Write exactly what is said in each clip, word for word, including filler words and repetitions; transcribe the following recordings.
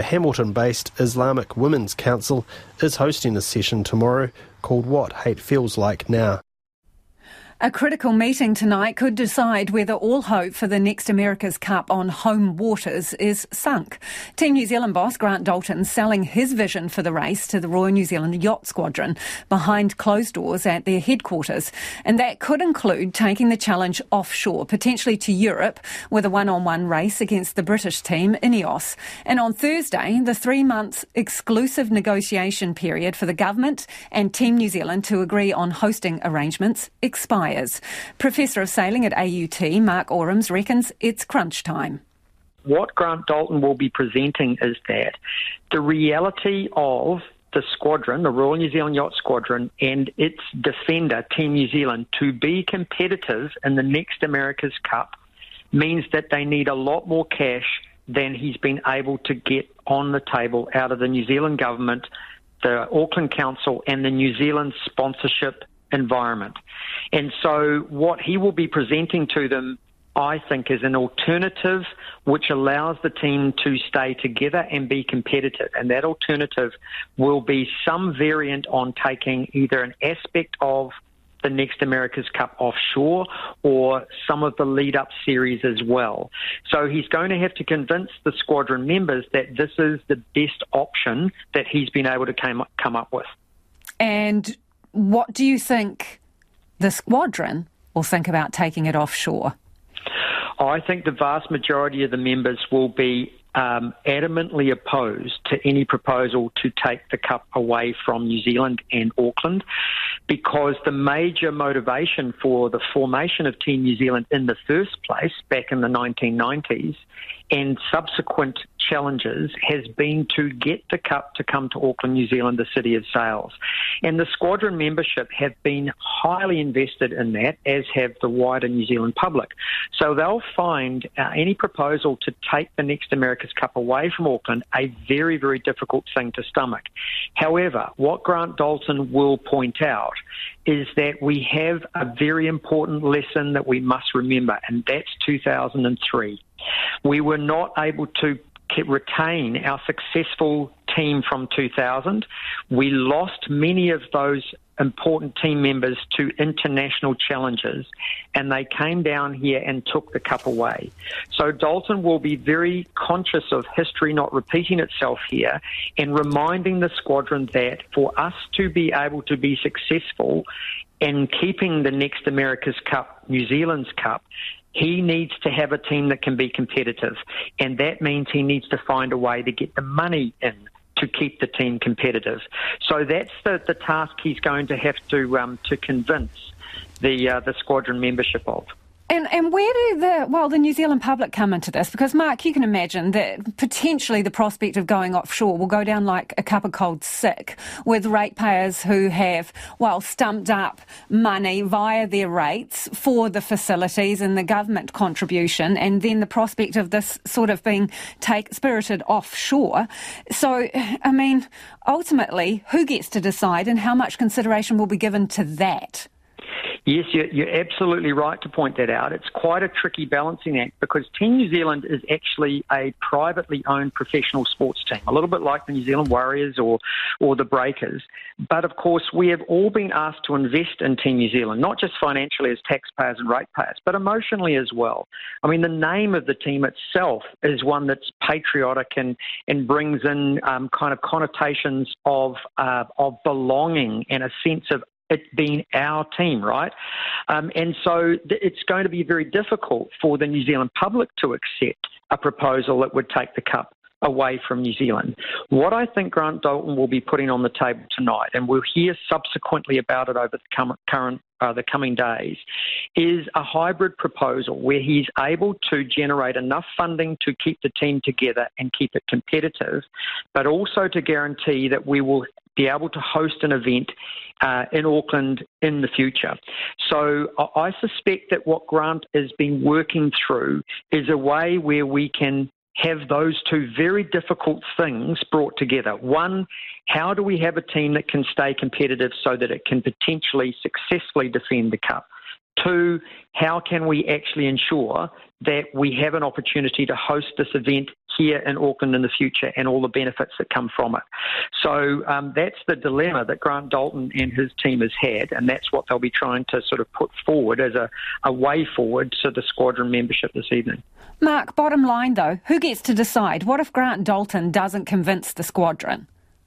Hamilton-based Islamic Women's Council is hosting a session tomorrow called What Hate Feels Like Now. A critical meeting tonight could decide whether all hope for the next America's Cup on home waters is sunk. Team New Zealand boss Grant Dalton selling his vision for the race to the Royal New Zealand Yacht Squadron behind closed doors at their headquarters. And that could include taking the challenge offshore, potentially to Europe, with a one-on-one race against the British team, Ineos. And on Thursday, the three-month exclusive negotiation period for the government and Team New Zealand to agree on hosting arrangements expires. Professor of Sailing at A U T, Mark Orams, reckons it's crunch time. What Grant Dalton will be presenting is that the reality of the squadron, the Royal New Zealand Yacht Squadron, and its defender, Team New Zealand, to be competitive in the next America's Cup means that they need a lot more cash than he's been able to get on the table out of the New Zealand government, the Auckland Council, and the New Zealand sponsorship environment. And so what he will be presenting to them, I think, is an alternative which allows the team to stay together and be competitive. And that alternative will be some variant on taking either an aspect of the next America's Cup offshore or some of the lead-up series as well. So he's going to have to convince the squadron members that this is the best option that he's been able to come, come up with. And what do you think the squadron will think about taking it offshore? I think the vast majority of the members will be um, adamantly opposed to any proposal to take the Cup away from New Zealand and Auckland, because the major motivation for the formation of Team New Zealand in the first place back in the nineteen nineties and subsequent challenges has been to get the Cup to come to Auckland, New Zealand, the city of sails. And the squadron membership have been highly invested in that, as have the wider New Zealand public. So they'll find uh, any proposal to take the next America's Cup away from Auckland a very, very difficult thing to stomach. However, what Grant Dalton will point out is that we have a very important lesson that we must remember, and that's two thousand three. We were not able to retain our successful team from two thousand. We lost many of those important team members to international challenges, and they came down here and took the Cup away. So Dalton will be very conscious of history not repeating itself here and reminding the squadron that for us to be able to be successful in keeping the next America's Cup, New Zealand's Cup, he needs to have a team that can be competitive, and that means he needs to find a way to get the money in to keep the team competitive. So that's the, the task he's going to have to um, to convince the uh, the squadron membership of. And and where do the, well, the New Zealand public come into this? Because, Mark, you can imagine that potentially the prospect of going offshore will go down like a cup of cold sick with ratepayers who have, well, stumped up money via their rates for the facilities and the government contribution, and then the prospect of this sort of being take spirited offshore. So, I mean, ultimately, who gets to decide and how much consideration will be given to that? Yes, you're, you're absolutely right to point that out. It's quite a tricky balancing act because Team New Zealand is actually a privately owned professional sports team, a little bit like the New Zealand Warriors or, or the Breakers. But of course, we have all been asked to invest in Team New Zealand, not just financially as taxpayers and ratepayers, but emotionally as well. I mean, the name of the team itself is one that's patriotic and, and brings in um, kind of connotations of, uh, of belonging and a sense of it being our team, right? Um, and so th- it's going to be very difficult for the New Zealand public to accept a proposal that would take the Cup away from New Zealand. What I think Grant Dalton will be putting on the table tonight, and we'll hear subsequently about it over the com- current uh, the coming days, is a hybrid proposal where he's able to generate enough funding to keep the team together and keep it competitive, but also to guarantee that we will be able to host an event uh, in Auckland in the future. So I suspect that what Grant has been working through is a way where we can have those two very difficult things brought together. One, how do we have a team that can stay competitive so that it can potentially successfully defend the Cup? Two, how can we actually ensure that we have an opportunity to host this event here in Auckland in the future and all the benefits that come from it? So um, that's the dilemma that Grant Dalton and his team has had, and that's what they'll be trying to sort of put forward as a, a way forward to the squadron membership this evening. Mark, bottom line though, who gets to decide? What if Grant Dalton doesn't convince the squadron?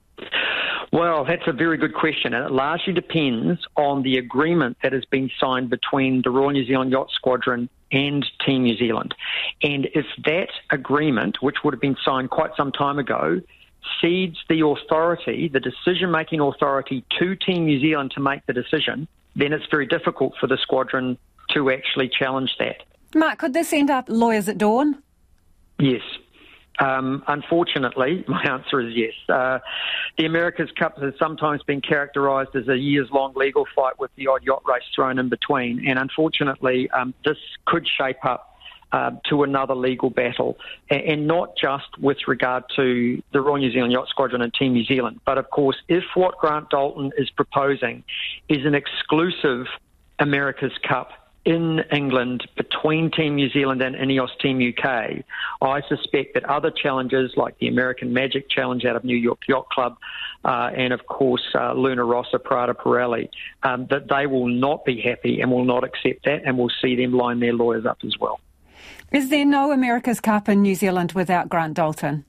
Well, that's a very good question, and it largely depends on the agreement that has been signed between the Royal New Zealand Yacht Squadron and Team New Zealand. And if that agreement, which would have been signed quite some time ago, cedes the authority, the decision-making authority to Team New Zealand to make the decision, then it's very difficult for the squadron to actually challenge that. Mark, could this end up lawyers at dawn? Yes. Um, unfortunately, my answer is yes. Uh, the America's Cup has sometimes been characterised as a years-long legal fight with the odd yacht race thrown in between, and unfortunately um, this could shape up uh, to another legal battle, and, and not just with regard to the Royal New Zealand Yacht Squadron and Team New Zealand, but of course if what Grant Dalton is proposing is an exclusive America's Cup in England between Team New Zealand and Ineos Team U K, I suspect that other challenges like the American Magic Challenge out of New York Yacht Club uh, and, of course, uh, Luna Rossa, Prada Pirelli, um, that they will not be happy and will not accept that, and will see them line their lawyers up as well. Is there no America's Cup in New Zealand without Grant Dalton?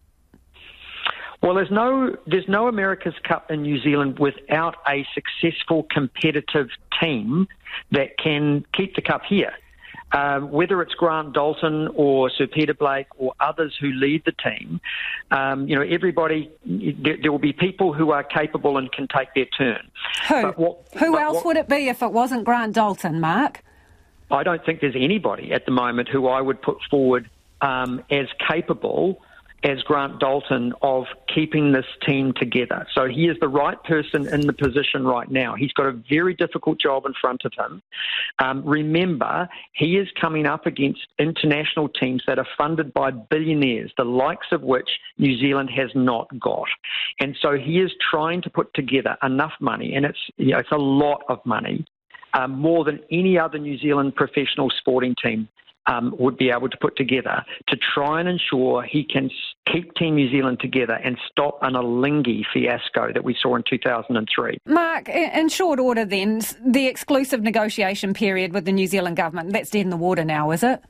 Well, there's no there's no America's Cup in New Zealand without a successful competitive team that can keep the cup here. Um, whether it's Grant Dalton or Sir Peter Blake or others who lead the team, um, you know, everybody, there, there will be people who are capable and can take their turn. Who? But what, who but else what, would it be if it wasn't Grant Dalton, Mark? I don't think there's anybody at the moment who I would put forward um, as capable as Grant Dalton of keeping this team together. So he is the right person in the position right now. He's got a very difficult job in front of him. Um, remember, he is coming up against international teams that are funded by billionaires, the likes of which New Zealand has not got. And so he is trying to put together enough money, and it's, you know, it's a lot of money, um, more than any other New Zealand professional sporting team Um, would be able to put together to try and ensure he can keep Team New Zealand together and stop an Alinghi fiasco that we saw in two thousand three. Mark, in short order then, the exclusive negotiation period with the New Zealand government, that's dead in the water now, is it?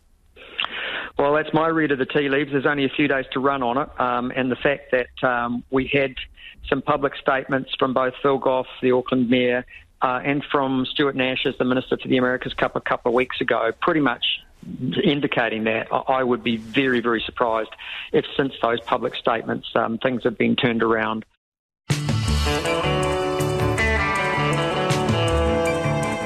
Well, that's my read of the tea leaves. There's only a few days to run on it, um, and the fact that um, we had some public statements from both Phil Goff, the Auckland Mayor, uh, and from Stuart Nash as the Minister for the America's Cup a couple of weeks ago, pretty much indicating that. I would be very, very surprised if since those public statements um, things have been turned around.